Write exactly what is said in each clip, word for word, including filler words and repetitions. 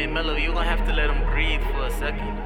Hey Mello, you gonna have to let him breathe for a second.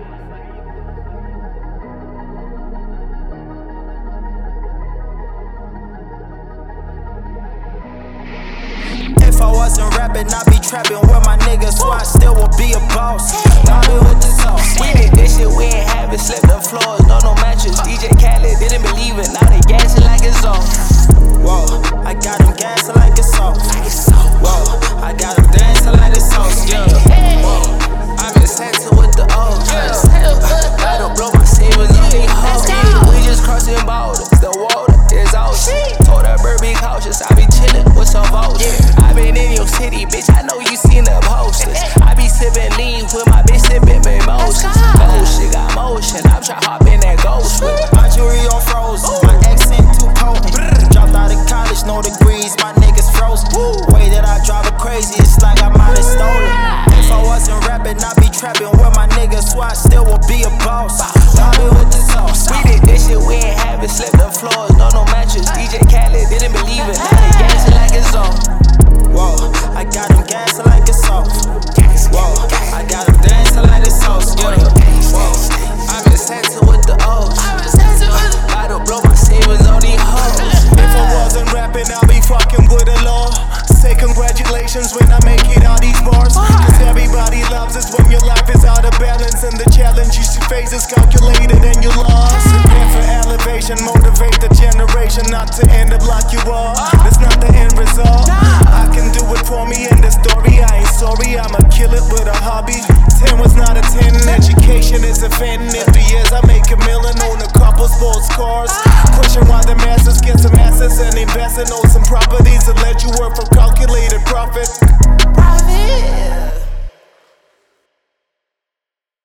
If I wasn't rapping, I'd be trapping with my niggas, so I still would be a boss. Mobbing with the sauce. We did this shit, we ain't have it. Slept on floors, no, no mattress. D J Khaled didn't believe it, now they gassing like it's off. Whoa, I got them gassing like it's off. Whoa, I got them dancing like it's sauce. Yeah, whoa, I've been sexing with the O's. I don't blow my savings on these hoes. We just crossing borders, the water is ocean. Told her bird be cautious, I be chillin' with some votes. I been in your city, bitch, I know you seen the posters. I be sippin' lean with my bitch sippin' mimosas. Gold shit got motion, I'm try hop in that ghost whip. My jewelry on frozen, my accent too potent. Dropped out of college, no degrees, my niggas frozen. Way that I drive it crazy, it's like I might have stolen. If I wasn't rapping, I'd be trapping with my niggas, so I still would be a boss. Mobbing with the sauce. We did this shit, we ain't have it. Slept on floors, no, no mattress. D J Khaled didn't believe it, now they gassing like it's off. Whoa, I got them gassing like it's off. Whoa, I got them dancing like it's sauce. Yeah, whoa, I've been sexing with the O's. I don't blow my savings on these hoes. If I wasn't rapping, I'll be fucking with the law. Say congratulations when I make it all these bars. Cause everybody loves us when your life is out of balance, and the challenges you face is calculated and you lost. Prepare for elevation, motivate the generation not to end up like you are. That's not the end result. I can do it for me in the story, I ain't sorry, I'ma kill it with a hobby. Ten was not a ten, education is a fin. In three years I make a million, own a couple sports cars. Question why the masses get some assets and invest in own some properties and let you work for calculated profit.